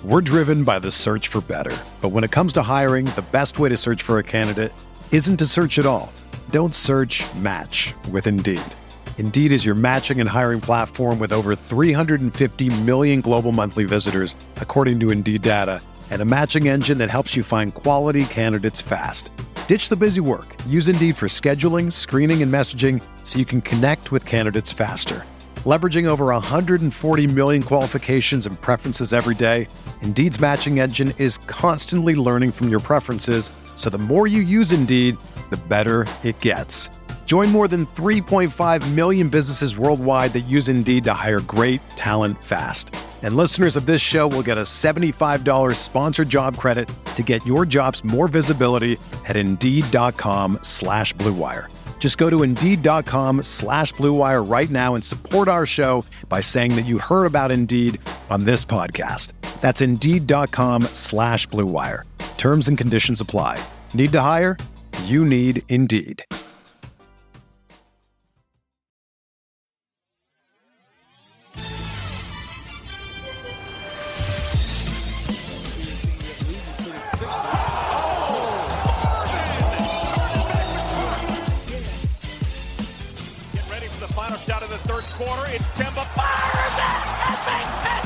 We're driven by the search for better. But when it comes to hiring, the best way to search for a candidate isn't to search at all. Don't search, match with Indeed. Indeed is your matching and hiring platform with over 350 million global monthly visitors, according to Indeed data, and a matching engine that helps you find quality candidates fast. Ditch the busy work. Use Indeed for scheduling, screening, and messaging so you can connect with candidates faster. Leveraging over 140 million qualifications and preferences every day, Indeed's matching engine is constantly learning from your preferences, so the more you use Indeed, the better it gets. Join more than 3.5 million businesses worldwide that use Indeed to hire great talent fast. And listeners of this show will get a $75 sponsored job credit to get your jobs more visibility at Indeed.com/Blue Wire. Just go to Indeed.com/Blue Wire right now and support our show by saying that you heard about Indeed on this podcast. That's Indeed.com/Blue Wire. Terms and conditions apply. Need to hire? You need Indeed. Quarter, it's Kemba fires it and makes it!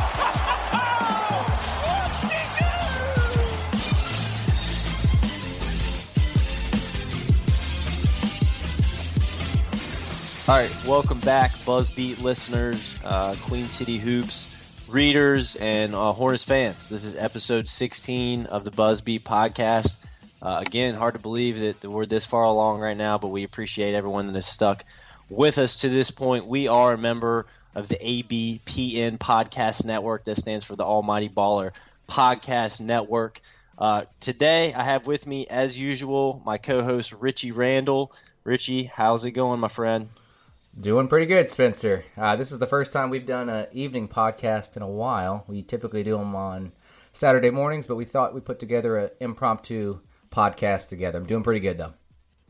All right, welcome back, BuzzBeat listeners, Queen City Hoops readers, and Hornets fans. This is episode 16 of the BuzzBeat podcast. Again, hard to believe that we're this far along right now, but we appreciate everyone that has stuck with us to this point. We are a member of the ABPN Podcast Network. That stands for the Almighty Baller Podcast Network. Today, I have with me, as usual, my co-host, Richie Randall. Richie, how's it going, my friend? Doing pretty good, Spencer. This is the first time we've done an evening podcast in a while. We typically do them on Saturday mornings, but we thought we'd put together an impromptu podcast together. I'm doing pretty good, though.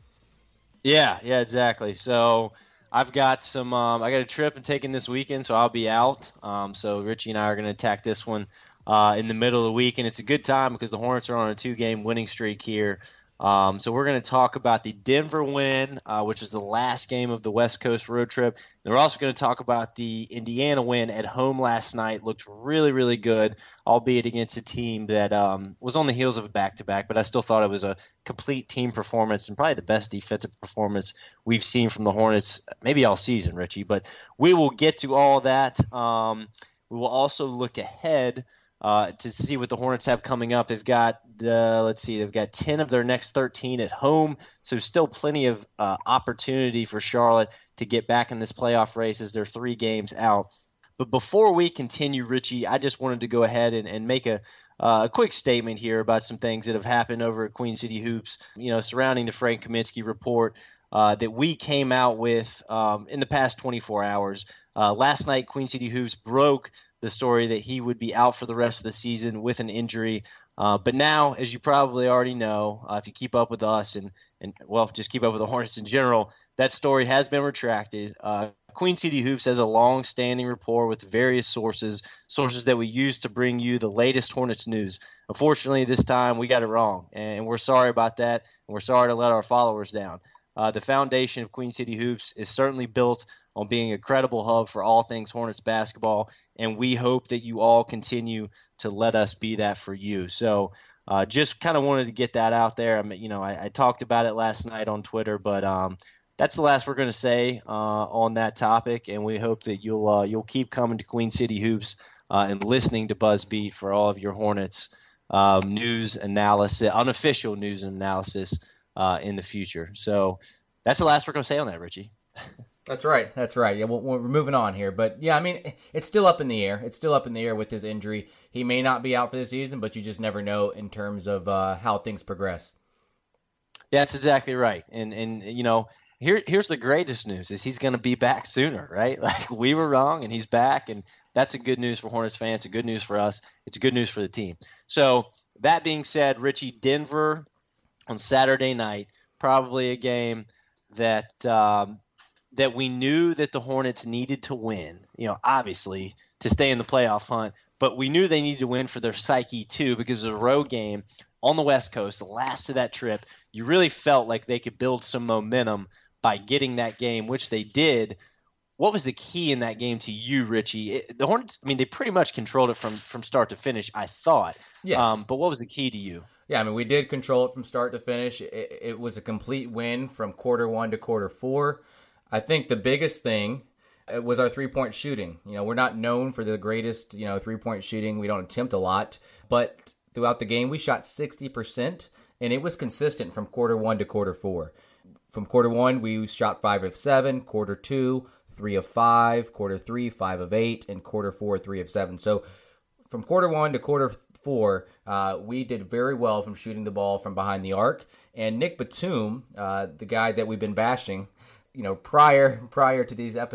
Yeah, exactly. So I've got I got a trip I'm taking this weekend, so I'll be out. So Richie and I are going to attack this one in the middle of the week, and it's a good time because the Hornets are on a 2-game winning streak here. So we're going to talk about the Denver win, which is the last game of the West Coast road trip. And we're also going to talk about the Indiana win at home last night. Looked really, really good, albeit against a team that was on the heels of a back-to-back, but I still thought it was a complete team performance and probably the best defensive performance we've seen from the Hornets, maybe all season, Richie. But we will get to all that. We will also look ahead to see what the Hornets have coming up. They've got they've got 10 of their next 13 at home, so still plenty of opportunity for Charlotte to get back in this playoff race as they're 3 games out. But before we continue, Richie, I just wanted to go ahead and make a quick statement here about some things that have happened over at Queen City Hoops, surrounding the Frank Kaminsky report that we came out with in the past 24 hours. Last night, Queen City Hoops broke the story that he would be out for the rest of the season with an injury. But now, as you probably already know, if you keep up with us and just keep up with the Hornets in general, that story has been retracted. Queen City Hoops has a long-standing rapport with various sources that we use to bring you the latest Hornets news. Unfortunately, this time we got it wrong, and we're sorry about that, and we're sorry to let our followers down. The foundation of Queen City Hoops is certainly built on being a credible hub for all things Hornets basketball, and we hope that you all continue to let us be that for you. So just kind of wanted to get that out there. I talked about it last night on Twitter, but that's the last we're going to say on that topic, and we hope that you'll keep coming to Queen City Hoops and listening to BuzzBeat for all of your Hornets news analysis, unofficial news and analysis in the future. So that's the last we're going to say on that, Richie. That's right. Yeah, we're moving on here. But, yeah, I mean, it's still up in the air. It's still up in the air with his injury. He may not be out for the season, but you just never know in terms of how things progress. Yeah, that's exactly right. And here's the greatest news is he's going to be back sooner, right? Like, we were wrong, and he's back, and that's a good news for Hornets fans. It's a good news for us. It's good news for the team. So, that being said, Richie, Denver on Saturday night, probably a game that we knew that the Hornets needed to win, obviously, to stay in the playoff hunt. but we knew they needed to win for their psyche too, because it was a road game on the West Coast, the last of that trip. You really felt like they could build some momentum by getting that game, which they did. What was the key in that game to you, Richie? The Hornets, I mean, they pretty much controlled it from start to finish, I thought. Yes. But what was the key to you? Yeah, I mean, we did control it from start to finish. It was a complete win from quarter 1 to quarter 4. I think the biggest thing was our three-point shooting. We're not known for the greatest, three-point shooting. We don't attempt a lot. But throughout the game, we shot 60%, and it was consistent from quarter 1 to quarter 4. From quarter 1, we shot 5 of 7. Quarter 2, 3 of 5, quarter 3, 5 of 8, and quarter 4, 3 of 7. So from quarter 1 to quarter 4, we did very well from shooting the ball from behind the arc. And Nick Batum, the guy that we've been bashing, prior to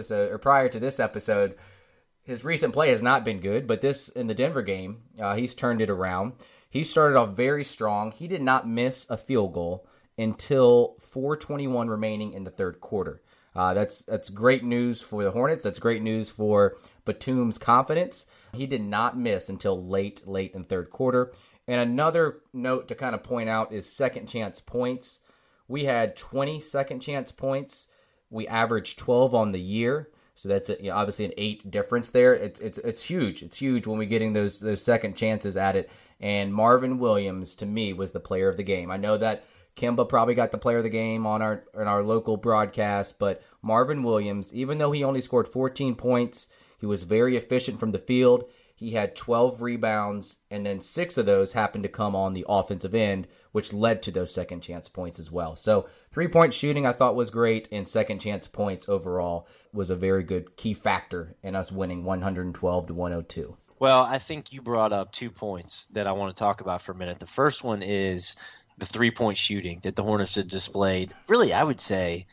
this episode, his recent play has not been good. But in the Denver game, he's turned it around. He started off very strong. He did not miss a field goal until 4:21 remaining in the third quarter. That's great news for the Hornets. That's great news for Batum's confidence. He did not miss until late in third quarter. And another note to kind of point out is second chance points. We had 20 second chance points. We averaged 12 on the year. So that's obviously an 8 difference there. It's huge. It's huge when we're getting those second chances at it. And Marvin Williams, to me, was the player of the game. I know that Kemba probably got the player of the game on our local broadcast, but Marvin Williams, even though he only scored 14 points, he was very efficient from the field. He had 12 rebounds, and then 6 of those happened to come on the offensive end, which led to those second chance points as well. So 3-point shooting I thought was great, and second chance points overall was a very good key factor in us winning 112 to 102. Well, I think you brought up 2 points that I want to talk about for a minute. The first one is the 3-point shooting that the Hornets had displayed. Really, I would say,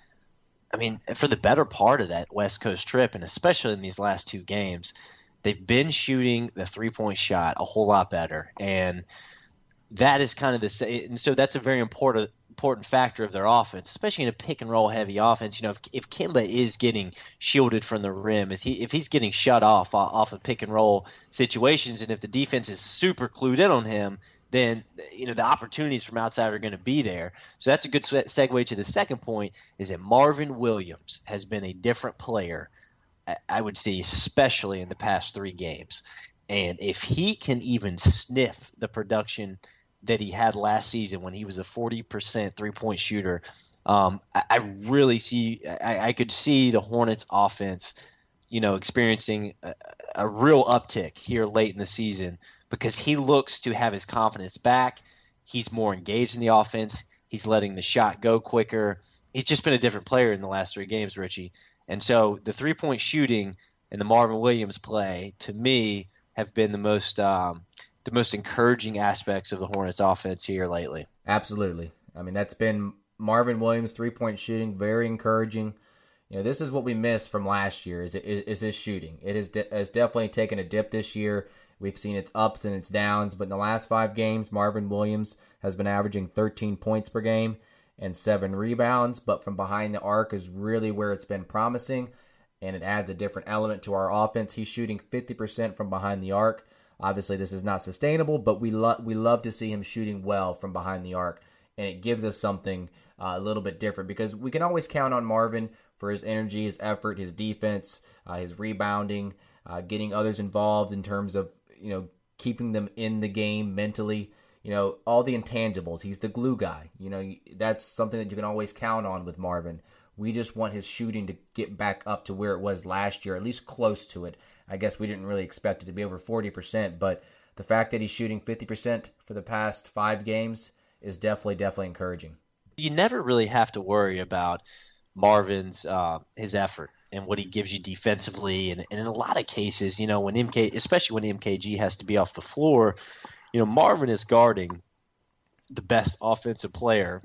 for the better part of that West Coast trip, and especially in these last 2 games, they've been shooting the 3-point shot a whole lot better. And that is kind of and so that's a very important factor of their offense, especially in a pick and roll heavy offense. If Kemba is getting shielded from the rim, if he's getting shut off of pick and roll situations, and if the defense is super clued in on him, then the opportunities from outside are going to be there. So that's a good segue to the second point, is that Marvin Williams has been a different player, I would say, especially in the past 3 games. And if he can even sniff the production that he had last season when he was a 40% 3-point shooter, I really see – I could see the Hornets offense, experiencing a real uptick here late in the season, because he looks to have his confidence back. He's more engaged in the offense. He's letting the shot go quicker. He's just been a different player in the last 3 games, Richie. And so the 3-point shooting and the Marvin Williams play, to me, have been the most encouraging aspects of the Hornets offense here lately. Absolutely. That's been Marvin Williams' 3-point shooting, very encouraging. This is what we missed from last year, is his shooting. It has definitely taken a dip this year. We've seen its ups and its downs, but in the last 5 games, Marvin Williams has been averaging 13 points per game and 7 rebounds, but from behind the arc is really where it's been promising, and it adds a different element to our offense. He's shooting 50% from behind the arc. Obviously, this is not sustainable, but we love to see him shooting well from behind the arc, and it gives us something a little bit different, because we can always count on Marvin for his energy, his effort, his defense, his rebounding, getting others involved in terms of keeping them in the game mentally, all the intangibles. He's the glue guy. That's something that you can always count on with Marvin. We just want his shooting to get back up to where it was last year, at least close to it. I guess we didn't really expect it to be over 40%, but the fact that he's shooting 50% for the past 5 games is definitely encouraging. You never really have to worry about Marvin's his effort and what he gives you defensively, and in a lot of cases, especially when MKG has to be off the floor, Marvin is guarding the best offensive player,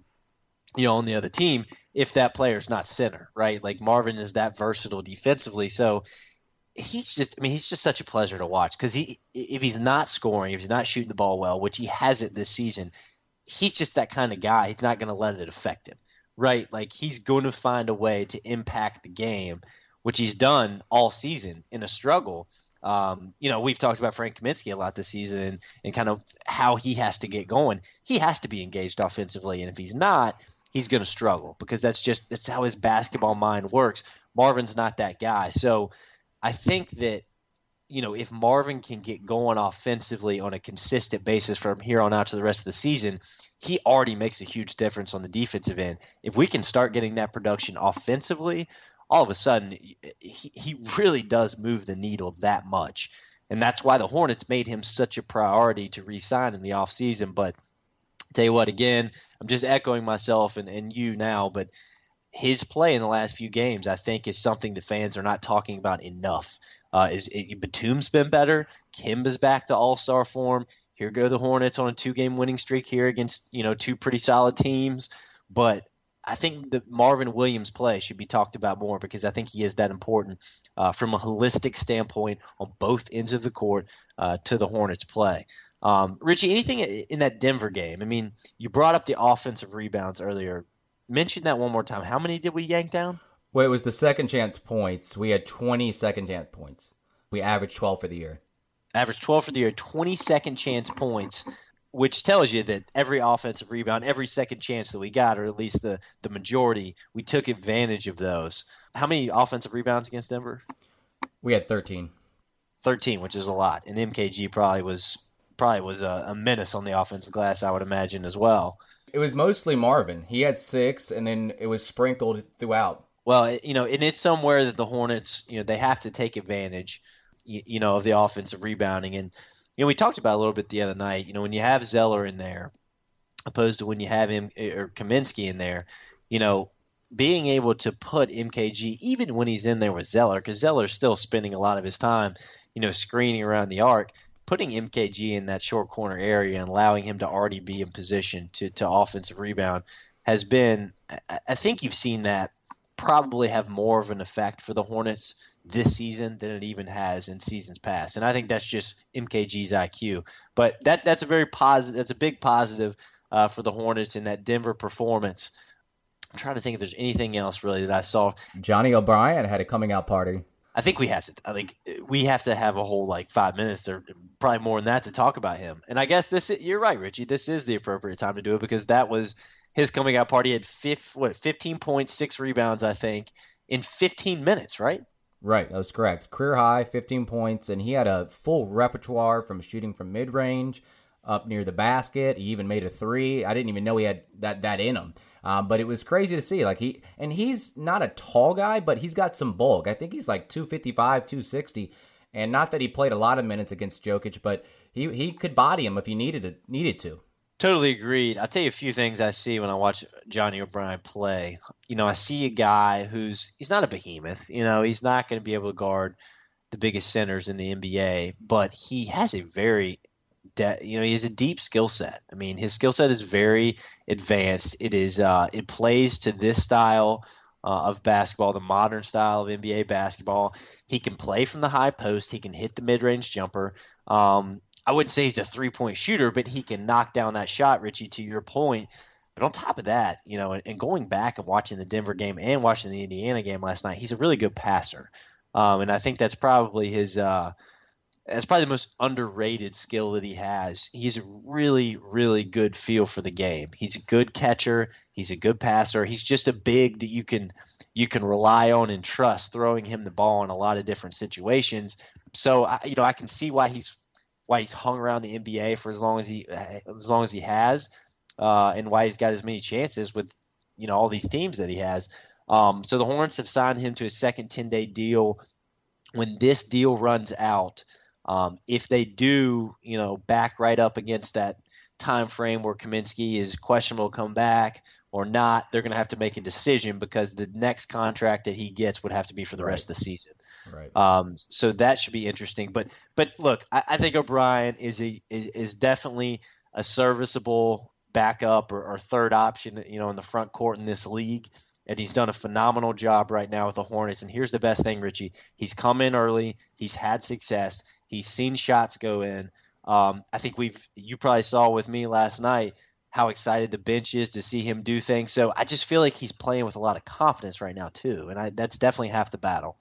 on the other team, if that player is not center, right? Like, Marvin is that versatile defensively, so he's just such a pleasure to watch, because if he's not scoring, if he's not shooting the ball well, which he hasn't this season, he's just that kind of guy. He's not going to let it affect him. Right, like, he's going to find a way to impact the game, which he's done all season in a struggle. We've talked about Frank Kaminsky a lot this season and kind of how he has to get going. He has to be engaged offensively, and if he's not, he's going to struggle because that's how his basketball mind works. Marvin's not that guy. So I think that, if Marvin can get going offensively on a consistent basis from here on out to the rest of the season, he already makes a huge difference on the defensive end. If we can start getting that production offensively, all of a sudden he really does move the needle that much. And that's why the Hornets made him such a priority to re-sign in the offseason. But tell you what, again, I'm just echoing myself and you now, but his play in the last few games, I think, is something the fans are not talking about enough. Batum's been better. Kemba's back to all-star form. Here go the Hornets on a 2-game winning streak here against, two pretty solid teams. But I think the Marvin Williams play should be talked about more because I think he is that important from a holistic standpoint on both ends of the court to the Hornets play. Richie, anything in that Denver game? I mean, you brought up the offensive rebounds earlier. Mention that one more time. How many did we yank down? Well, it was the second chance points. We had 20 second chance points. We averaged 12 for the year. Averaged 12 for the year, 20 second chance points, which tells you that every offensive rebound, every second chance that we got, or at least the majority, we took advantage of those. How many offensive rebounds against Denver? We had 13. 13, which is a lot. And MKG probably was a menace on the offensive glass, I would imagine, as well. It was mostly Marvin. He had 6, and then it was sprinkled throughout. Well, and it's somewhere that the Hornets, they have to take advantage, of the offensive rebounding. And, we talked about it a little bit the other night. When you have Zeller in there, opposed to when you have him or Kaminsky in there, being able to put MKG, even when he's in there with Zeller, because Zeller's still spending a lot of his time, screening around the arc, putting MKG in that short corner area and allowing him to already be in position to offensive rebound has been, I think you've seen that probably have more of an effect for the Hornets this season than it even has in seasons past. And I think that's just MKG's IQ. But that's a very positive, that's a big positive for the Hornets in that Denver performance. I'm trying to think if there's anything else really that I saw. Johnny O'Brien had a coming out party. I think we have to have a whole 5 minutes or probably more than that to talk about him. And I guess you're right, Richie. This is the appropriate time to do it because that was his coming out party. He had 15 points, 6 rebounds, I think, in 15 minutes, right? Right, that was correct. Career high, 15 points, and he had a full repertoire from shooting from mid-range up near the basket. He even made a 3. I didn't even know he had that in him. But it was crazy to see. He's not a tall guy, but he's got some bulk. I think he's 255, 260. And not that he played a lot of minutes against Jokic, but he could body him if he needed to. Totally agreed. I'll tell you a few things I see when I watch Johnny O'Brien play. I see a guy he's not a behemoth. He's not going to be able to guard the biggest centers in the NBA, but he has a very he has a deep skill set. I mean, his skill set is very advanced. It plays to this style of basketball, the modern style of NBA basketball. He can play from the high post. He can hit the mid-range jumper. I wouldn't say he's a three-point shooter, but he can knock down that shot, Richie, to your point. But on top of that, and going back and watching the Denver game and watching the Indiana game last night, he's a really good passer. And I think that's probably that's probably the most underrated skill that he has. He's a really, really good feel for the game. He's a good catcher. He's a good passer. He's just a big that you can rely on and trust throwing him the ball in a lot of different situations. So I can see why he's hung around the NBA for as long as he has, and why he's got as many chances with all these teams that he has. So the Hornets have signed him to a second 10-day deal. When this deal runs out, if they do, back right up against that time frame where Kaminsky is questionable to come back or not, they're going to have to make a decision because the next contract that he gets would have to be for the rest of the season. Right. So that should be interesting. But look, I think O'Brien is definitely a serviceable backup or third option, in the front court in this league. And he's done a phenomenal job right now with the Hornets. And here's the best thing, Richie. He's come in early. He's had success. He's seen shots go in. I think you probably saw with me last night how excited the bench is to see him do things. So I just feel like he's playing with a lot of confidence right now too. And that's definitely half the battle.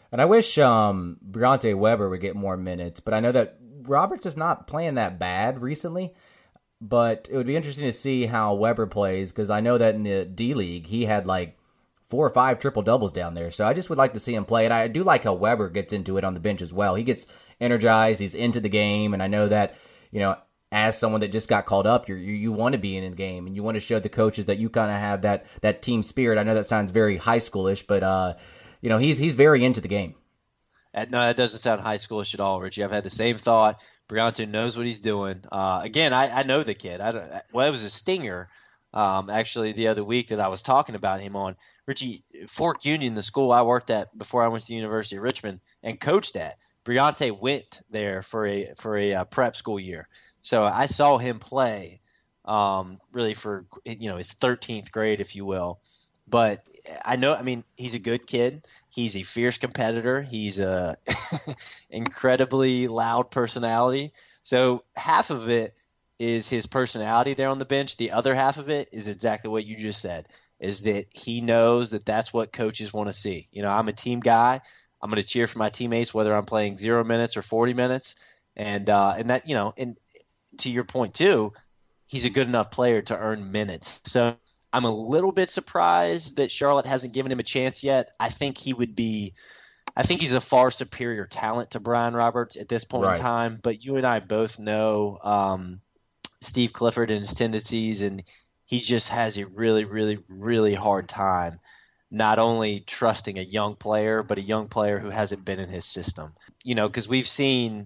And I wish Briante Weber would get more minutes, but I know that Roberts is not playing that bad recently. But it would be interesting to see how Weber plays, because I know that in the D-League, he had like 4 or 5 triple-doubles down there. So I just would like to see him play. And I do like how Weber gets into it on the bench as well. He gets energized. He's into the game. And I know that, as someone that just got called up, you want to be in the game. And you want to show the coaches that you kind of have that team spirit. I know that sounds very high schoolish, but, he's very into the game. No, that doesn't sound high schoolish at all, Richie. I've had the same thought. Briante knows what he's doing. Again, I know the kid. It was a stinger, actually, the other week that I was talking about him on. Richie, Fork Union, the school I worked at before I went to the University of Richmond and coached at, Briante went there for a prep school year. So I saw him play really for his 13th grade, if you will. But he's a good kid. He's a fierce competitor. He's a incredibly loud personality. So half of it is his personality there on the bench. The other half of it is exactly what you just said, is that he knows that that's what coaches want to see. I'm a team guy. I'm going to cheer for my teammates, whether I'm playing 0 minutes or 40 minutes. And that, and to your point too, he's a good enough player to earn minutes. So I'm a little bit surprised that Charlotte hasn't given him a chance yet. I think he's a far superior talent to Brian Roberts at this point in time. But you and I both know Steve Clifford and his tendencies, and he just has a really, really, really hard time not only trusting a young player, but a young player who hasn't been in his system. Because we've seen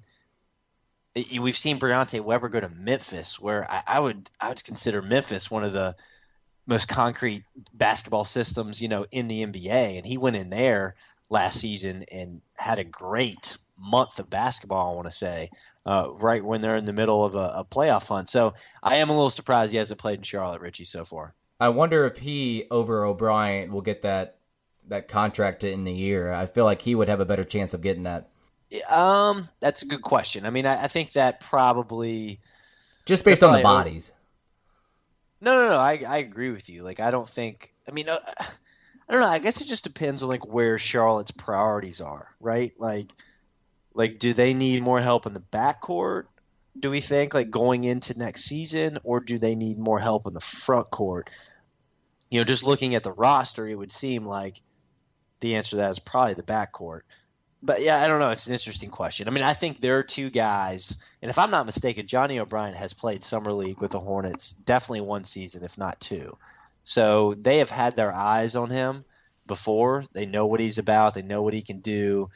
Briante Weber go to Memphis, where I would consider Memphis one of the most concrete basketball systems, in the NBA. And he went in there last season and had a great month of basketball, I want to say, right when they're in the middle of a playoff hunt. So I am a little surprised he hasn't played in Charlotte, Richie, so far. I wonder if he, over O'Brien, will get that contract in the year. I feel like he would have a better chance of getting that. That's a good question. I think that probably just based on the bodies. No. I agree with you. I don't think. I don't know. I guess it just depends on where Charlotte's priorities are, right? Do they need more help in the backcourt? Do we think going into next season, or do they need more help in the front court? Just looking at the roster, it would seem like the answer to that is probably the backcourt. But yeah, I don't know. It's an interesting question. I think there are two guys, and if I'm not mistaken, Johnny O'Brien has played Summer League with the Hornets definitely one season, if not two. So they have had their eyes on him before. They know what he's about. They know what he can do.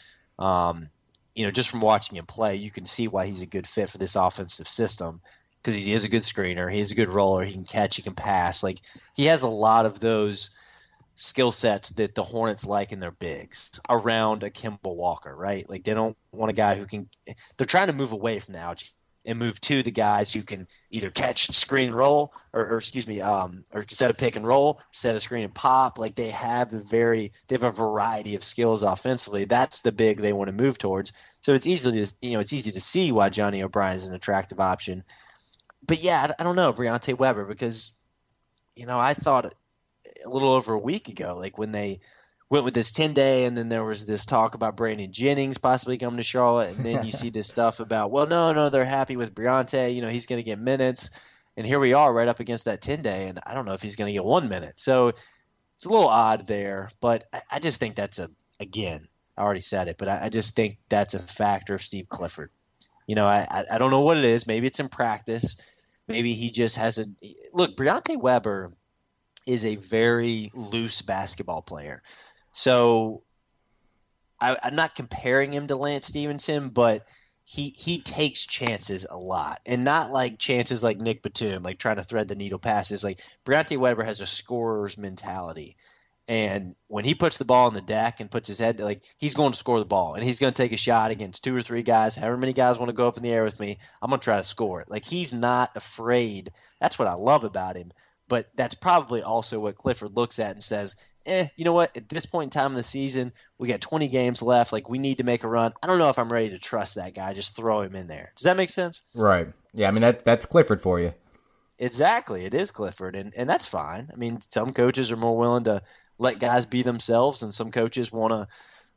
Just from watching him play, you can see why he's a good fit for this offensive system, because he is a good screener. He is a good roller. He can catch. He can pass. He has a lot of those skill sets that the Hornets like in their bigs around a Kemba Walker, right? They don't want a guy who can – they're trying to move away from the algae and move to the guys who can either catch, screen, roll, or set a pick and roll, set a screen and pop. They have a variety of skills offensively. That's the big they want to move towards. So it's easy to see why Johnny O'Brien is an attractive option. But yeah, I don't know Briante Weber, because I thought a little over a week ago, when they went with this 10-day, and then there was this talk about Brandon Jennings possibly coming to Charlotte, and then you see this stuff about, well, no, they're happy with Briante, he's going to get minutes, and here we are right up against that 10-day, and I don't know if he's going to get 1 minute. So it's a little odd there, but I just think that's again, I already said it, but I just think that's a factor of Steve Clifford. I don't know what it is. Maybe it's in practice. Maybe he just has look, Briante Weber is a very loose basketball player. So I'm not comparing him to Lance Stevenson, but he takes chances a lot, and not chances like Nick Batum, trying to thread the needle passes. Briante Weber has a scorer's mentality, and when he puts the ball on the deck and puts his head, he's going to score the ball, and he's going to take a shot against 2 or 3 guys, however many guys want to go up in the air with me. I'm going to try to score it. He's not afraid. That's what I love about him. But that's probably also what Clifford looks at and says, you know what? At this point in time in the season, we got 20 games left. We need to make a run. I don't know if I'm ready to trust that guy. Just throw him in there. Does that make sense? Right. Yeah, that's Clifford for you. Exactly. It is Clifford, and that's fine. Some coaches are more willing to let guys be themselves, and some coaches want to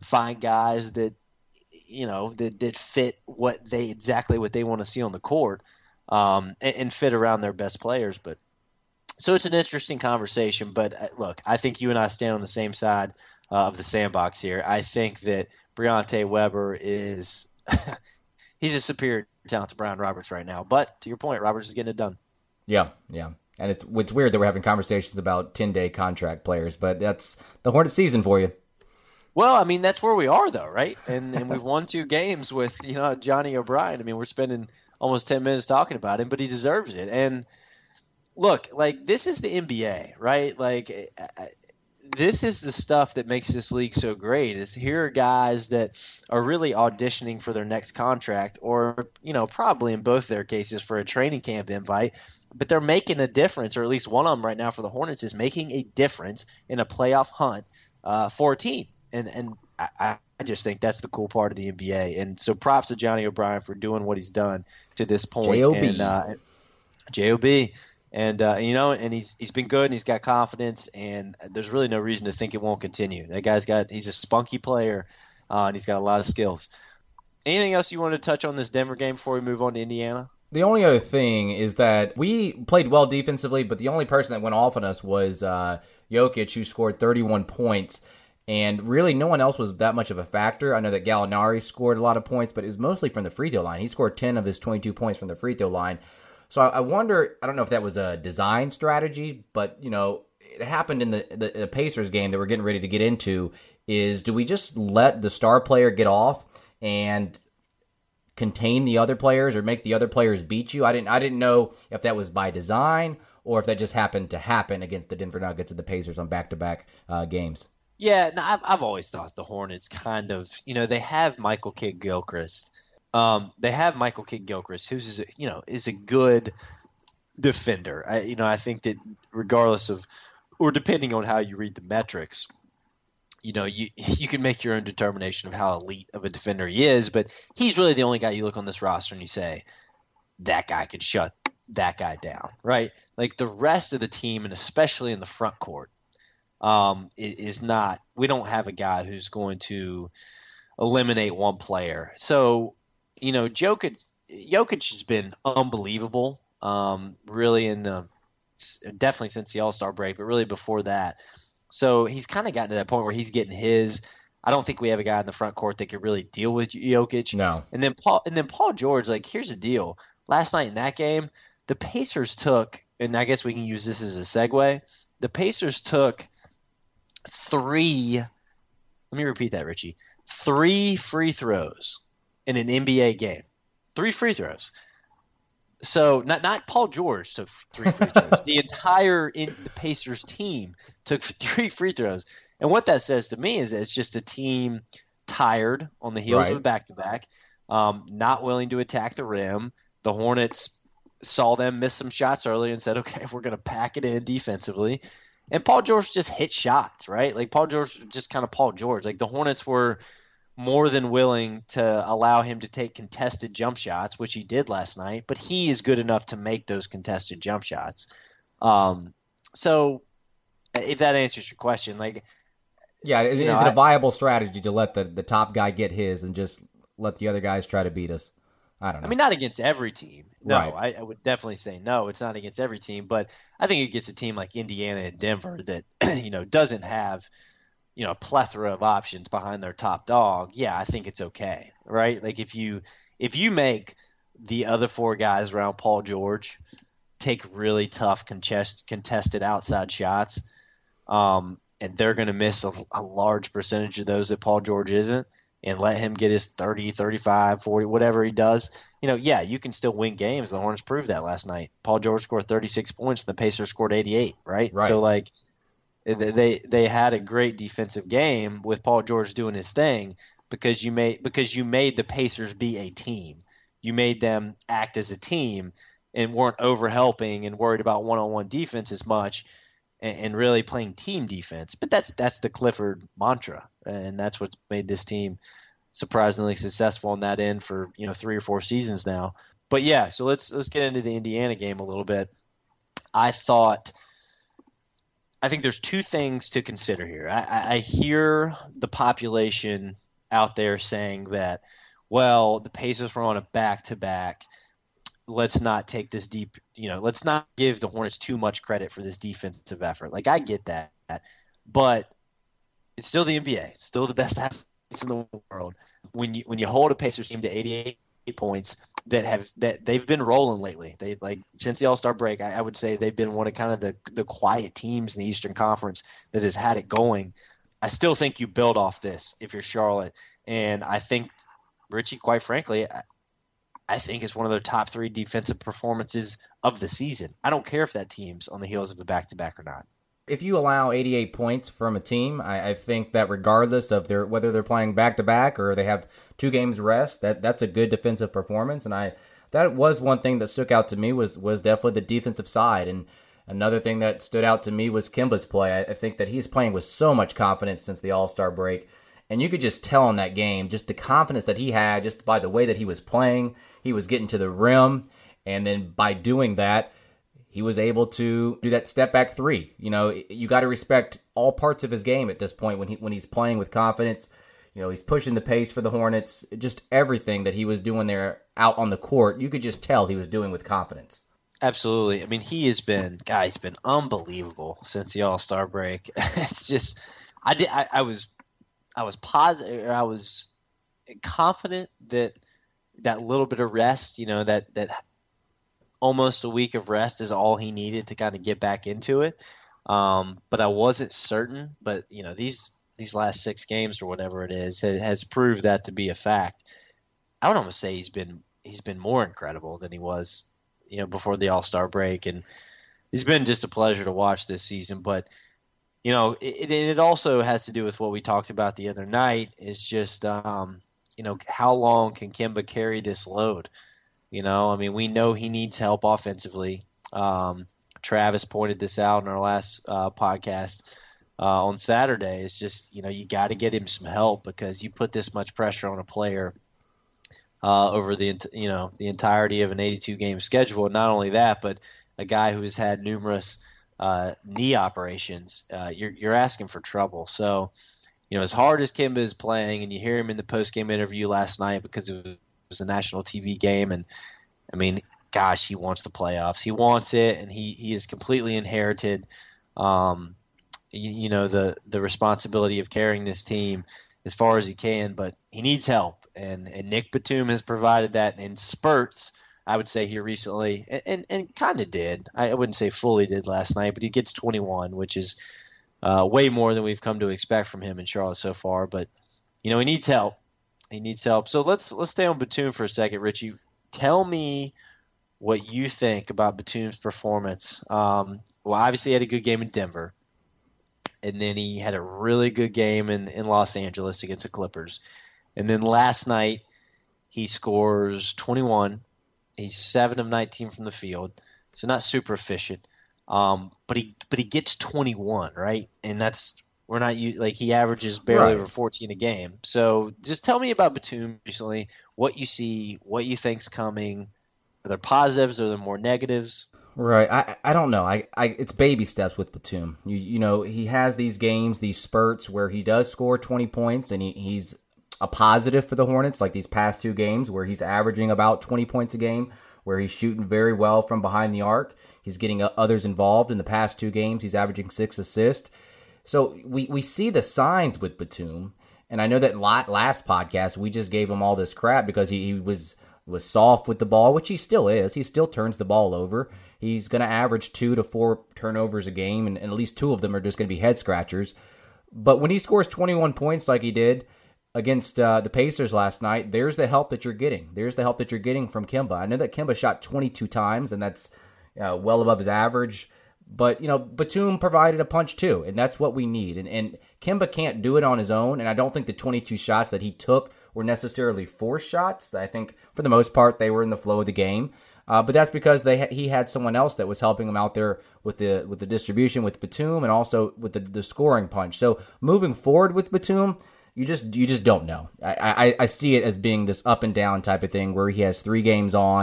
find guys that that fit exactly what they want to see on the court, and fit around their best players. But so it's an interesting conversation. But look, I think you and I stand on the same side of the sandbox here. I think that Briante Weber is he's a superior talent to Brian Roberts right now. But to your point, Roberts is getting it done. Yeah. And it's weird that we're having conversations about 10-day contract players, but that's the Hornets season for you. Well, I mean, that's where we are, though, right? And we won 2 games with, Johnny O'Brien. I mean, we're spending almost 10 minutes talking about him, but he deserves it. And look, like, this is the NBA, right? Like, this is the stuff that makes this league so great. Is here are guys that are really auditioning for their next contract, or, probably in both their cases for a training camp invite, but they're making a difference, or at least one of them right now for the Hornets is making a difference in a playoff hunt for a team. And I just think that's the cool part of the NBA. And so props to Johnny O'Brien for doing what he's done to this point. J.O.B. And he's been good and he's got confidence, and there's really no reason to think it won't continue. That he's a spunky player, and he's got a lot of skills. Anything else you want to touch on this Denver game before we move on to Indiana? The only other thing is that we played well defensively, but the only person that went off on us was Jokic, who scored 31 points. And really, no one else was that much of a factor. I know that Gallinari scored a lot of points, but it was mostly from the free throw line. He scored 10 of his 22 points from the free throw line. So I wonder, I don't know if that was a design strategy, but, it happened in the Pacers game that we're getting ready to get into, is do we just let the star player get off and contain the other players or make the other players beat you? I didn't know if that was by design or if that just happened to happen against the Denver Nuggets and the Pacers on back-to-back games. Yeah, no, I've always thought the Hornets kind of, they have Michael Kidd-Gilchrist. Who's is a good defender. I think that regardless of, or depending on how you read the metrics, you can make your own determination of how elite of a defender he is, but he's really the only guy you look on this roster and you say, that guy could shut that guy down, right? Like the rest of the team, and especially in the front court, is not. We don't have a guy who's going to eliminate one player. So, Jokic has been unbelievable. Really definitely since the All-Star break, but really before that. So he's kind of gotten to that point where he's getting his. I don't think we have a guy in the front court that could really deal with Jokic. No. And then Paul George. Like, here's the deal. Last night in that game, the Pacers took, and I guess we can use this as a segue. The Pacers took 3. Let me repeat that, Richie. 3 free throws in an NBA game. 3 free throws. So not Paul George took 3 free throws. The Pacers team took 3 free throws. And what that says to me is it's just a team tired on the heels of a back-to-back, not willing to attack the rim. The Hornets saw them miss some shots early and said, okay, we're going to pack it in defensively. And Paul George just hit shots, right? Like Paul George just kind of Paul George. Like the Hornets were more than willing to allow him to take contested jump shots, which he did last night, but he is good enough to make those contested jump shots. So if that answers your question, like, yeah, is it a viable strategy to let the top guy get his and just let the other guys try to beat us? I don't know. I mean, not against every team. No, right. I would definitely say no. It's not against every team, but I think it gets a team like Indiana and Denver that doesn't have a plethora of options behind their top dog. Yeah, I think it's okay, right? Like if you make the other 4 guys around Paul George take really tough contested outside shots, and they're going to miss a large percentage of those that Paul George isn't, and let him get his 30, 35, 40, whatever he does, you can still win games. The Hornets proved that last night. Paul George scored 36 points, and the Pacers scored 88, right? So, like, they had a great defensive game with Paul George doing his thing because you made the Pacers be a team. You made them act as a team and weren't overhelping and worried about one-on-one defense as much and really playing team defense. But that's the Clifford mantra, and that's what's made this team surprisingly successful on that end for 3 or 4 seasons now. But yeah, so let's get into the Indiana game a little bit. I thought I think there's two things to consider here. I hear the population out there saying that, well, the Pacers were on a back-to-back. Let's not take this deep, let's not give the Hornets too much credit for this defensive effort. Like, I get that, but it's still the NBA. It's still the best athletes in the world. When you hold a Pacers team to 88 points that they've been rolling lately. They since the All-Star break, I would say they've been one of kind of the quiet teams in the Eastern Conference that has had it going. I still think you build off this if you're Charlotte. And I think, Richie, quite frankly, I think it's one of their top 3 defensive performances of the season. I don't care if that team's on the heels of the back-to-back or not. If you allow 88 points from a team, I think that regardless of whether they're playing back-to-back or they have 2 games rest, that's a good defensive performance. And that was one thing that stuck out to me was definitely the defensive side. And another thing that stood out to me was Kemba's play. I think that he's playing with so much confidence since the All-Star break. And you could just tell in that game, just the confidence that he had, just by the way that he was playing. He was getting to the rim, and then by doing that, he was able to do that step-back 3. You got to respect all parts of his game at this point when he's playing with confidence. He's pushing the pace for the Hornets. Just everything that he was doing there out on the court, you could just tell he was doing with confidence. Absolutely. I mean, he's been unbelievable since the All-Star break. It's just, I was positive, or I was confident that little bit of rest, that almost a week of rest is all he needed to kind of get back into it. But I wasn't certain. But these last 6 games or whatever it is has proved that to be a fact. I would almost say he's been more incredible than he was, before the All-Star break, and he's been just a pleasure to watch this season. But it also has to do with what we talked about the other night. Is just how long can Kemba carry this load? We know he needs help offensively. Travis pointed this out in our last podcast on Saturday. It's just, you got to get him some help, because you put this much pressure on a player over the entirety of an 82-game schedule. And not only that, but a guy who's had numerous knee operations, you're asking for trouble. So, as hard as Kemba is playing, and you hear him in the post-game interview last night because it was a national TV game, and I mean, gosh, he wants the playoffs. He wants it, and he is completely inherited, the responsibility of carrying this team as far as he can, but he needs help, and Nick Batum has provided that in spurts, I would say, here recently, and kind of did. I wouldn't say fully did last night, but he gets 21, which is way more than we've come to expect from him in Charlotte so far. But he needs help. He needs help. So let's stay on Batum for a second, Richie. Tell me what you think about Batum's performance. Well, obviously he had a good game in Denver, and then he had a really good game in Los Angeles against the Clippers. And then last night he scores 21. He's 7 of 19 from the field, so not super efficient. But he gets 21, right? And he averages barely over 14 a game. So just tell me about Batum recently, what you see, what you think's coming. Are there positives? Are there more negatives? Right. I don't know. It's baby steps with Batum. He has these games, these spurts where he does score 20 points, and he's a positive for the Hornets, like these past 2 games where he's averaging about 20 points a game, where he's shooting very well from behind the arc. He's getting others involved. In the past 2 games, he's averaging 6 assists. So we see the signs with Batum, and I know that last podcast we just gave him all this crap because he was soft with the ball, which he still is. He still turns the ball over. He's going to average 2 to 4 turnovers a game, and at least 2 of them are just going to be head scratchers. But when he scores 21 points like he did against the Pacers last night, there's the help that you're getting. There's the help that you're getting from Kemba. I know that Kemba shot 22 times, and that's well above his average. But, Batum provided a punch too, and that's what we need. And Kemba can't do it on his own, and I don't think the 22 shots that he took were necessarily forced shots. I think, for the most part, they were in the flow of the game. But that's because he had someone else that was helping him out there with the distribution with Batum, and also with the scoring punch. So moving forward with Batum, you just don't know. I see it as being this up and down type of thing where he has 3 games on,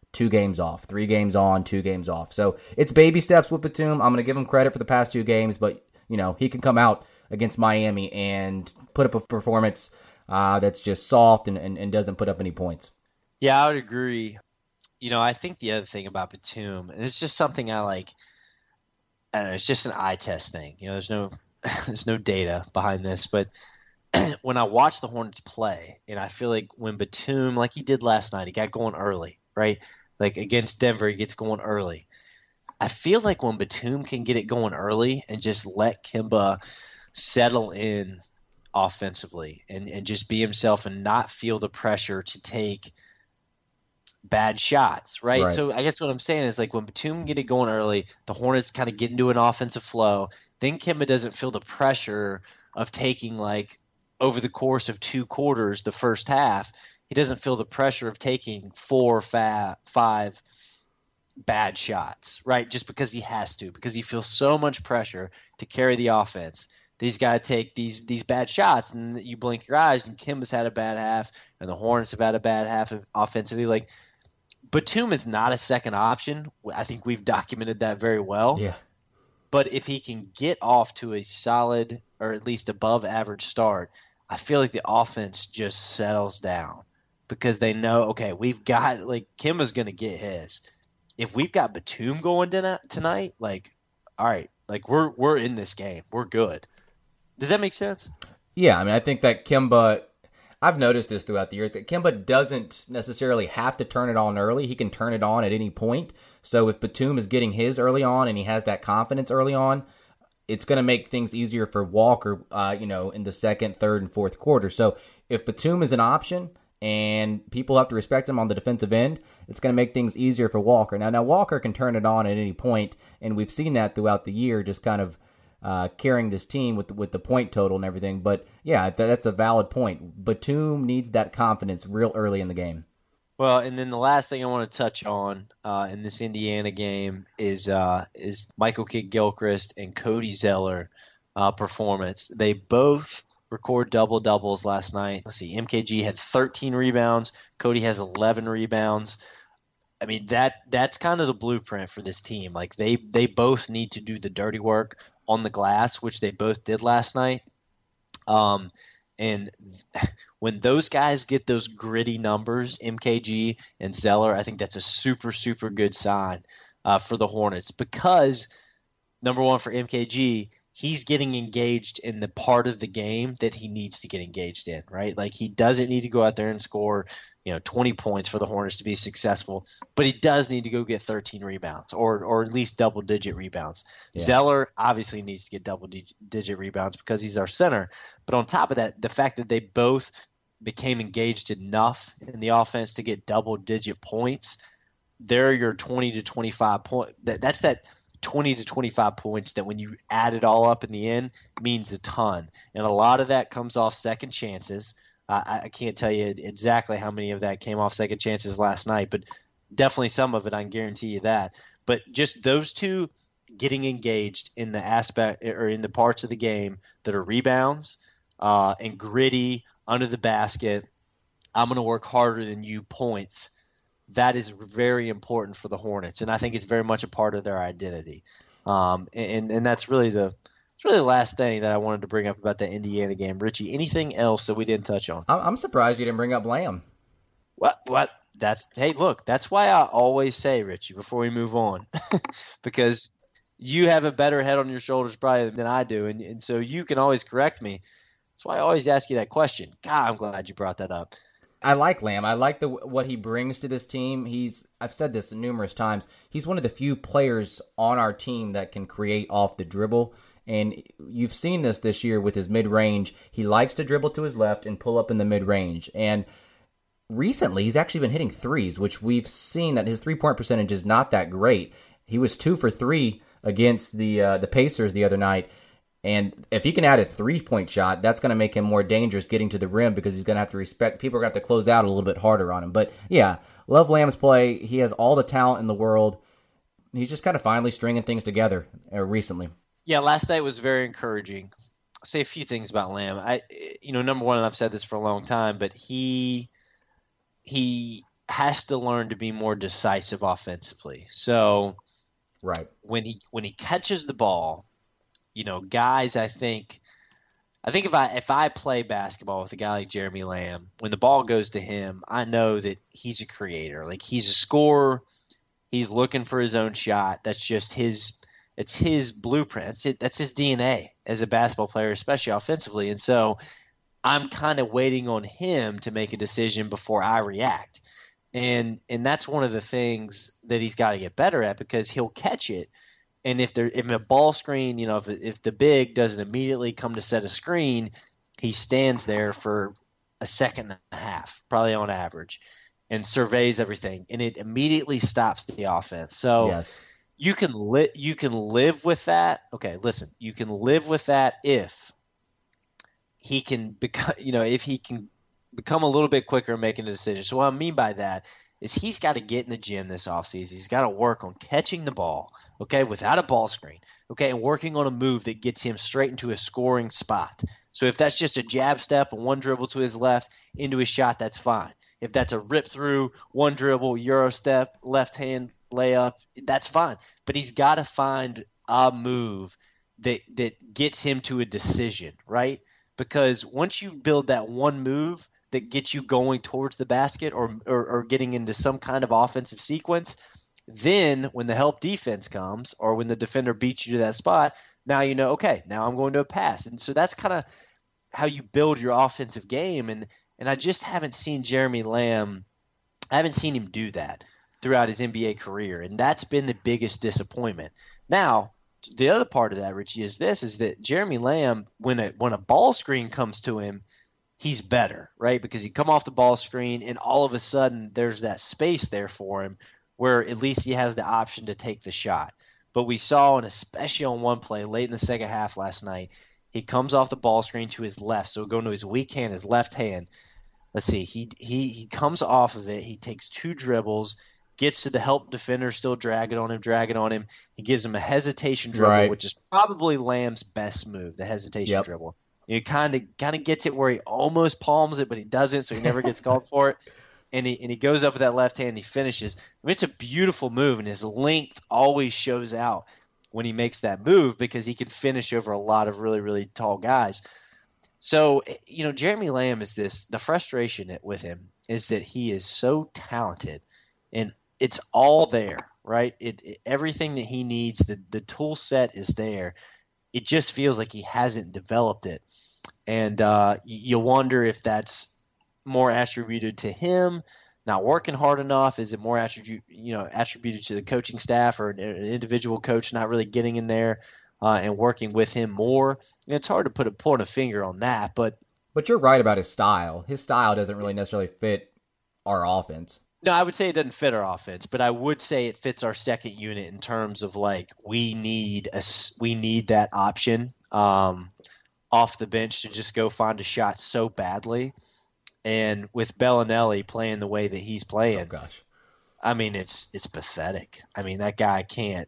2 games off, 3 games on, 2 games off. So it's baby steps with Batum. I'm going to give him credit for the past 2 games, but he can come out against Miami and put up a performance that's just soft and doesn't put up any points. Yeah, I would agree. I think the other thing about Batum, and it's just something I don't know, it's just an eye test thing. There's no data behind this, but when I watch the Hornets play, and I feel like when Batum, like he did last night, he got going early, right? Like against Denver, he gets going early. I feel like when Batum can get it going early and just let Kemba settle in offensively and just be himself and not feel the pressure to take bad shots, right? So I guess what I'm saying is like when Batum can get it going early, the Hornets kind of get into an offensive flow. Then Kemba doesn't feel the pressure of taking over the course of 2 quarters, the first half, he doesn't feel the pressure of taking 4 or 5 bad shots, right? Just because he has to, because he feels so much pressure to carry the offense. He's got to take these bad shots, and you blink your eyes, and Kemba's had a bad half, and the Hornets have had a bad half offensively. Batum is not a second option. I think we've documented that very well. Yeah. But if he can get off to a solid or at least above average start, I feel like the offense just settles down because they know, okay, we've got Kemba's going to get his. If we've got Batum going tonight, all right, we're in this game. We're good. Does that make sense? Yeah, I mean, I think that Kemba, I've noticed this throughout the year, that Kemba doesn't necessarily have to turn it on early. He can turn it on at any point. So if Batum is getting his early on and he has that confidence early on, it's going to make things easier for Walker, in the second, third, and fourth quarter. So if Batum is an option and people have to respect him on the defensive end, it's going to make things easier for Walker. Now Walker can turn it on at any point, and we've seen that throughout the year, just kind of carrying this team with the point total and everything. But yeah, that's a valid point. Batum needs that confidence real early in the game. Well, and then the last thing I want to touch on in this Indiana game is Michael Kidd-Gilchrist and Cody Zeller performance. They both record double-doubles last night. Let's see, MKG had 13 rebounds. Cody has 11 rebounds. I mean, that's kind of the blueprint for this team. They both need to do the dirty work on the glass, which they both did last night. And when those guys get those gritty numbers, MKG and Zeller, I think that's a super, super good sign for the Hornets because, number one, for MKG, he's getting engaged in the part of the game that he needs to get engaged in, right? He doesn't need to go out there and score 20 points for the Hornets to be successful, but he does need to go get 13 rebounds or at least double-digit rebounds. Yeah. Zeller obviously needs to get double-digit rebounds because he's our center. But on top of that, the fact that they both became engaged enough in the offense to get double-digit points, they're your 20 to 25 points. That's that 20 to 25 points that when you add it all up in the end means a ton. And a lot of that comes off second chances. I can't tell you exactly how many of that came off second chances last night, but definitely some of it, I can guarantee you that. But just those two getting engaged in the aspect or in the parts of the game that are rebounds and gritty under the basket, I'm going to work harder than you points. That is very important for the Hornets, and I think it's very much a part of their identity. And that's really the last thing that I wanted to bring up about the Indiana game. Richie, anything else that we didn't touch on? I'm surprised you didn't bring up Lamb. What? Hey, look, that's why I always say, Richie, before we move on, because you have a better head on your shoulders probably than I do, and so you can always correct me. That's why I always ask you that question. God, I'm glad you brought that up. I like Lamb. I like what he brings to this team. I've said this numerous times. He's one of the few players on our team that can create off the dribble. And you've seen this year with his mid-range. He likes to dribble to his left and pull up in the mid-range. And recently, he's actually been hitting threes, which we've seen that his three-point percentage is not that great. He was 2 for 3 against the Pacers the other night. And if he can add a three-point shot, that's going to make him more dangerous getting to the rim because he's going to have to people are going to have to close out a little bit harder on him. But yeah, love Lamb's play. He has all the talent in the world. He's just kind of finally stringing things together recently. Yeah, last night was very encouraging. I'll say a few things about Lamb. Number one, and I've said this for a long time, but he has to learn to be more decisive offensively. So right when he catches the ball, guys, I think if I play basketball with a guy like Jeremy Lamb, when the ball goes to him, I know that he's a creator. Like, he's a scorer. He's looking for his own shot. That's just it's his blueprint. That's his DNA as a basketball player, especially offensively. And so I'm kind of waiting on him to make a decision before I react. And that's one of the things that he's got to get better at, because he'll catch it. And if a ball screen, if the big doesn't immediately come to set a screen, he stands there for a second and a half, probably on average, and surveys everything, and it immediately stops the offense. So yes. you can live with that. Okay, listen, you can live with that if he can become a little bit quicker in making a decision. So what I mean by that is he's got to get in the gym this offseason. He's got to work on catching the ball, okay, without a ball screen, okay, and working on a move that gets him straight into a scoring spot. So if that's just a jab step and one dribble to his left into his shot, that's fine. If that's a rip through, one dribble, Euro step, left hand layup, that's fine. But he's got to find a move that gets him to a decision, right? Because once you build that one move that gets you going towards the basket or getting into some kind of offensive sequence, then when the help defense comes or when the defender beats you to that spot, now you know, okay, now I'm going to a pass. And so that's kind of how you build your offensive game. And I just haven't seen Jeremy Lamb – I haven't seen him do that throughout his NBA career, and that's been the biggest disappointment. Now, the other part of that, Richie, is that Jeremy Lamb, when a ball screen comes to him, he's better, right? Because he come off the ball screen, and all of a sudden there's that space there for him where at least he has the option to take the shot. But we saw, and especially on one play late in the second half last night, he comes off the ball screen to his left, so going to his weak hand, his left hand. Let's see, he comes off of it, he takes two dribbles, gets to the help defender still dragging on him. He gives him a hesitation dribble, right, which is probably Lamb's best move, the hesitation dribble. He kind of gets it where he almost palms it, but he doesn't, so he never gets called for it. And he goes up with that left hand and he finishes. I mean, it's a beautiful move, and his length always shows out when he makes that move because he can finish over a lot of really, really tall guys. So, Jeremy Lamb is the frustration with him is that he is so talented, and it's all there, right? Everything that he needs, the tool set is there. It just feels like he hasn't developed it. And you wonder if that's more attributed to him not working hard enough. Is it more attributed to the coaching staff or an individual coach not really getting in there and working with him more? And it's hard to put a finger on that. But you're right about his style. His style doesn't really necessarily fit our offense. No, I would say it doesn't fit our offense, but I would say it fits our second unit in terms of like we need that option off the bench to just go find a shot so badly. And with Bellinelli playing the way that he's playing, oh gosh, I mean it's pathetic. I mean that guy can't.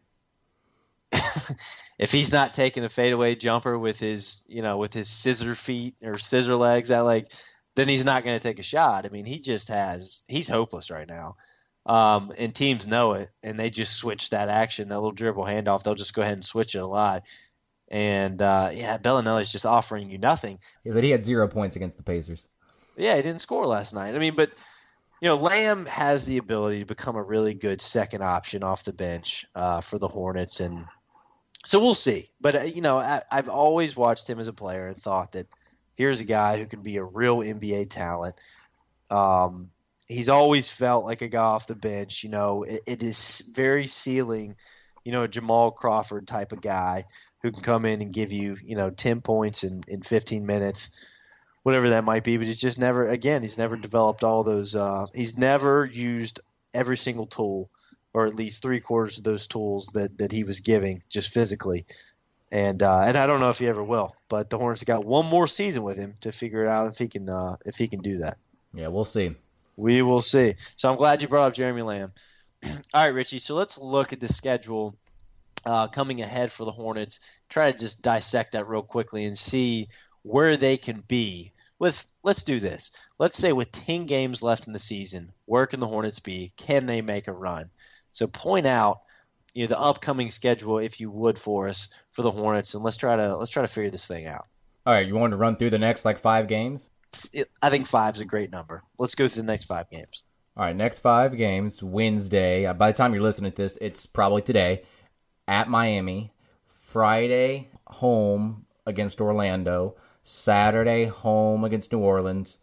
If he's not taking a fadeaway jumper with his scissor feet or scissor legs, then he's not going to take a shot. I mean, he's hopeless right now. And teams know it, and they just switch that action, that little dribble handoff. They'll just go ahead and switch it a lot. And, Bellinelli's just offering you nothing. He had 0 points against the Pacers. Yeah, he didn't score last night. I mean, but, Lamb has the ability to become a really good second option off the bench for the Hornets. And so we'll see. But, I've always watched him as a player and thought that here's a guy who can be a real NBA talent. He's always felt like a guy off the bench. It is very ceiling, a Jamal Crawford type of guy who can come in and give you, 10 points in 15 minutes, whatever that might be. But he's just never, again, he's never developed all those. He's never used every single tool, or at least 3/4 of those tools that he was giving just physically. And I don't know if he ever will, but the Hornets have got one more season with him to figure it out if he can do that. Yeah, we'll see. We will see. So I'm glad you brought up Jeremy Lamb. All right, Richie. So let's look at the schedule coming ahead for the Hornets. Try to just dissect that real quickly and see where they can be with let's do this. Let's say with 10 games left in the season, where can the Hornets be? Can they make a run? So point out, the upcoming schedule, if you would, for us for the Hornets, and let's try to figure this thing out. All right, you want to run through the next 5 games? I think 5 is a great number. Let's go through the next 5 games. All right, next 5 games, Wednesday. By the time you're listening to this, it's probably today, at Miami. Friday, home against Orlando. Saturday, home against New Orleans.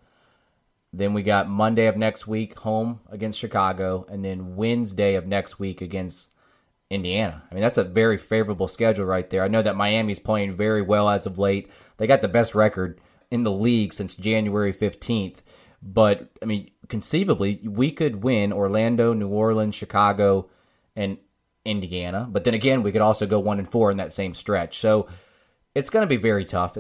Then we got Monday of next week, home against Chicago. And then Wednesday of next week against Indiana. I mean, that's a very favorable schedule right there. I know that Miami's playing very well as of late. They got the best record in the league since January 15th. But, I mean, conceivably, we could win Orlando, New Orleans, Chicago, and Indiana. But then again, we could also go 1-4 in that same stretch. So it's going to be very tough.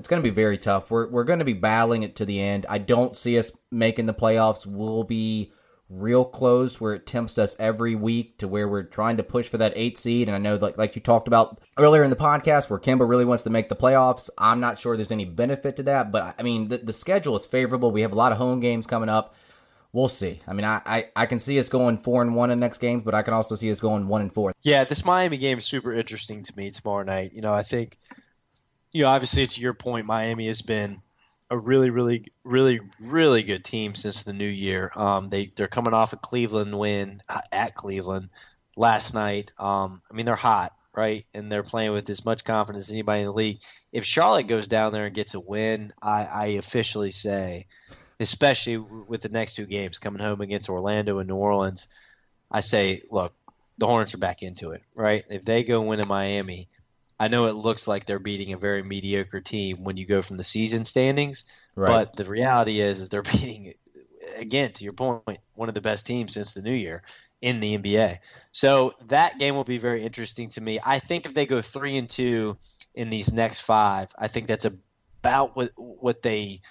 We're going to be battling it to the end. I don't see us making the playoffs. We'll be real close where it tempts us every week to where we're trying to push for that 8 seed. And I know, like you talked about earlier in the podcast, where Kemba really wants to make the playoffs. I'm not sure there's any benefit to that. But, I mean, the schedule is favorable. We have a lot of home games coming up. We'll see. I mean, I can see us going 4-1 in the next game, but I can also see us going 1-4. Yeah, this Miami game is super interesting to me tomorrow night. I think, obviously, to your point, Miami has been a really, really, really, really good team since the new year. They're coming off a Cleveland win at Cleveland last night. They're hot, right? And they're playing with as much confidence as anybody in the league. If Charlotte goes down there and gets a win, I officially say, especially with the next 2 games coming home against Orlando and New Orleans, I say, look, the Hornets are back into it, right? If they go win in Miami, I know it looks like they're beating a very mediocre team when you go from the season standings, right. But the reality is they're beating, again, to your point, one of the best teams since the new year in the NBA. So that game will be very interesting to me. I think if they go 3-2 in these next 5, I think that's about what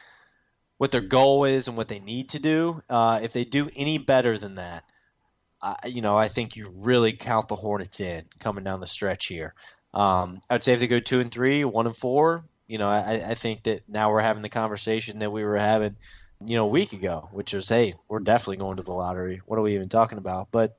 their goal is and what they need to do. If they do any better than that, I think you really count the Hornets in coming down the stretch here. I would say if they go 2-3, 1-4, I think that now we're having the conversation that we were having, a week ago, which was, hey, we're definitely going to the lottery. What are we even talking about? But,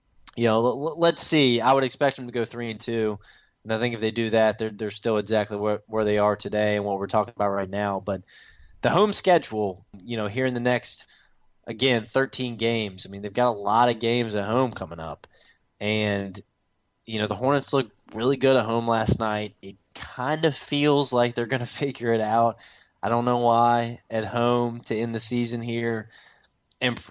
let's see. I would expect them to go 3-2. And I think if they do that, they're still exactly where they are today and what we're talking about right now. But the home schedule, here in the next, again, 13 games. I mean, they've got a lot of games at home coming up. And, the Hornets looked really good at home last night. It kind of feels like they're going to figure it out. I don't know why at home to end the season here. And,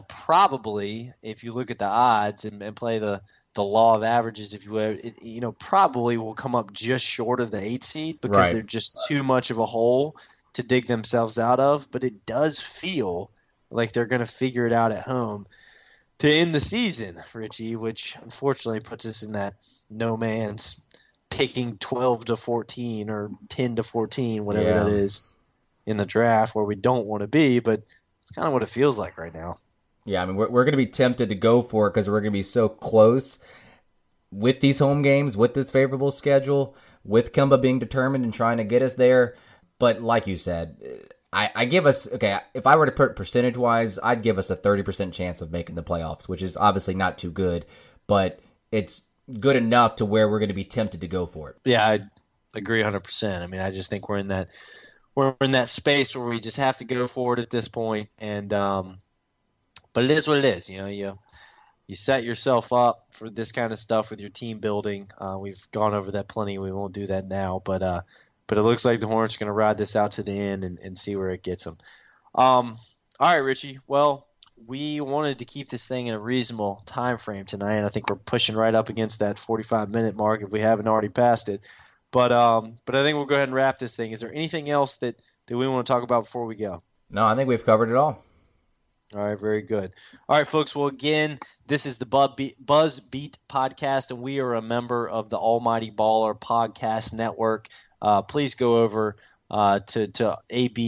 probably if you look at the odds and play the law of averages, if you will, probably will come up just short of the 8 seed because right. They're just too much of a hole to dig themselves out of. But it does feel like they're going to figure it out at home to end the season, Richie, which unfortunately puts us in that no man's picking 12-14 or 10-14, whatever that is, in the draft where we don't want to be, but it's kind of what it feels like right now. Yeah, I mean, we're going to be tempted to go for it because we're going to be so close with these home games, with this favorable schedule, with Kemba being determined and trying to get us there. But like you said, I give us, if I were to put percentage-wise, I'd give us a 30% chance of making the playoffs, which is obviously not too good, but it's good enough to where we're going to be tempted to go for it. Yeah, I agree 100%. I mean, I just think we're in that space where we just have to go for it at this point. And but it is what it is. You set yourself up for this kind of stuff with your team building. We've gone over that plenty. We won't do that now, but it looks like the Hornets are going to ride this out to the end and see where it gets them. All right, Richie. Well, we wanted to keep this thing in a reasonable time frame tonight, and I think we're pushing right up against that 45-minute mark if we haven't already passed it. But I think we'll go ahead and wrap this thing. Is there anything else that we want to talk about before we go? No, I think we've covered it all. All right, very good. All right, folks. Well, again, this is the Buzz Beat podcast, and we are a member of the Almighty Baller Podcast Network. Please go over to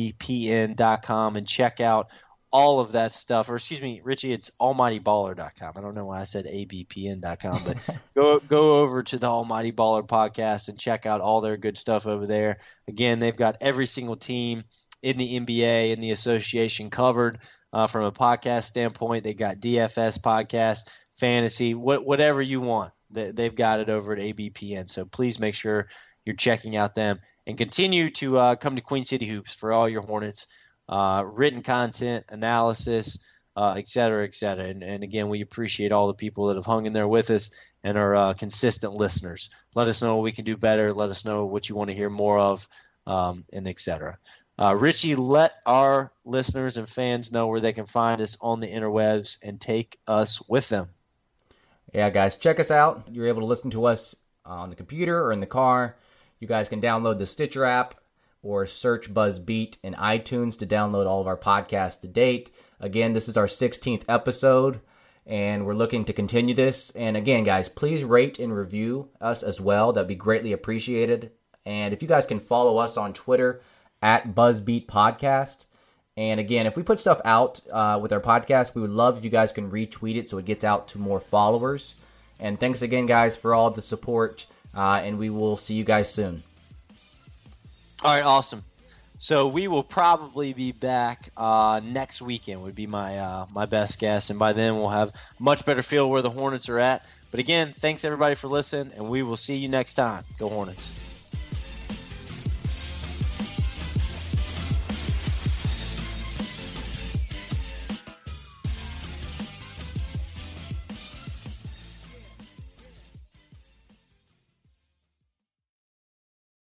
abpn.com and check out all of that stuff. Or excuse me, Richie, it's almightyballer.com. I don't know why I said abpn.com, but go over to the Almighty Baller Podcast and check out all their good stuff over there. Again, they've got every single team in the NBA and the association covered from a podcast standpoint. They got DFS podcast, fantasy, whatever you want. They've got it over at ABPN. So please make sure you're checking out them and continue to come to Queen City Hoops for all your Hornets written content, analysis, et cetera, et cetera. And again, we appreciate all the people that have hung in there with us and are consistent listeners. Let us know what we can do better. Let us know what you want to hear more of, and et cetera. Richie, let our listeners and fans know where they can find us on the interwebs and take us with them. Yeah, guys, check us out. You're able to listen to us on the computer or in the car. You guys can download the Stitcher app or search BuzzBeat in iTunes to download all of our podcasts to date. Again, this is our 16th episode, and we're looking to continue this. And again, guys, please rate and review us as well. That'd be greatly appreciated. And if you guys can follow us on Twitter at BuzzBeat Podcast. And again, if we put stuff out with our podcast, we would love if you guys can retweet it so it gets out to more followers. And thanks again, guys, for all the support. And we will see you guys soon. All right, awesome. So we will probably be back next weekend would be my best guess. And by then we'll have a much better feel where the Hornets are at. But again, thanks everybody for listening, and we will see you next time. Go Hornets.